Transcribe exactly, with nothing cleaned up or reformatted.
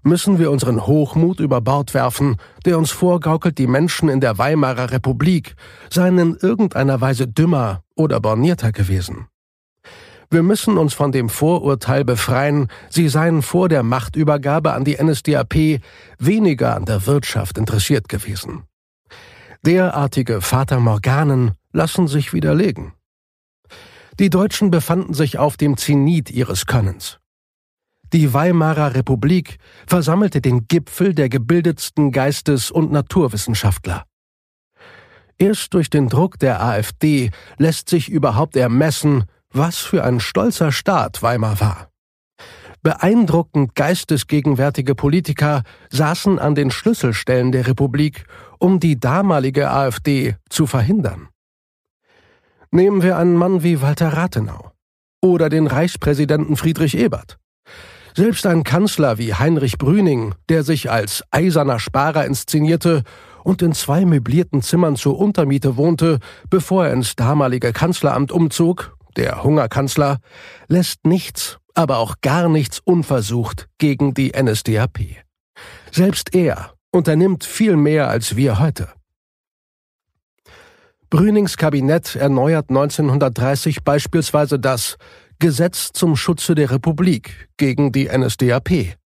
müssen wir unseren Hochmut über Bord werfen, der uns vorgaukelt, die Menschen in der Weimarer Republik seien in irgendeiner Weise dümmer oder bornierter gewesen. Wir müssen uns von dem Vorurteil befreien, sie seien vor der Machtübergabe an die N S D A P weniger an der Wirtschaft interessiert gewesen. Derartige Fatamorganen lassen sich widerlegen. Die Deutschen befanden sich auf dem Zenit ihres Könnens. Die Weimarer Republik versammelte den Gipfel der gebildetsten Geistes- und Naturwissenschaftler. Erst durch den Druck der AfD lässt sich überhaupt ermessen, was für ein stolzer Staat Weimar war. Beeindruckend geistesgegenwärtige Politiker saßen an den Schlüsselstellen der Republik, um die damalige AfD zu verhindern. Nehmen wir einen Mann wie Walter Rathenau oder den Reichspräsidenten Friedrich Ebert. Selbst ein Kanzler wie Heinrich Brüning, der sich als eiserner Sparer inszenierte und in zwei möblierten Zimmern zur Untermiete wohnte, bevor er ins damalige Kanzleramt umzog, der Hungerkanzler, lässt nichts, aber auch gar nichts unversucht gegen die N S D A P. Selbst er unternimmt viel mehr als wir heute. Brünings Kabinett erneuert neunzehnhundertdreißig beispielsweise das Gesetz zum Schutze der Republik gegen die N S D A P.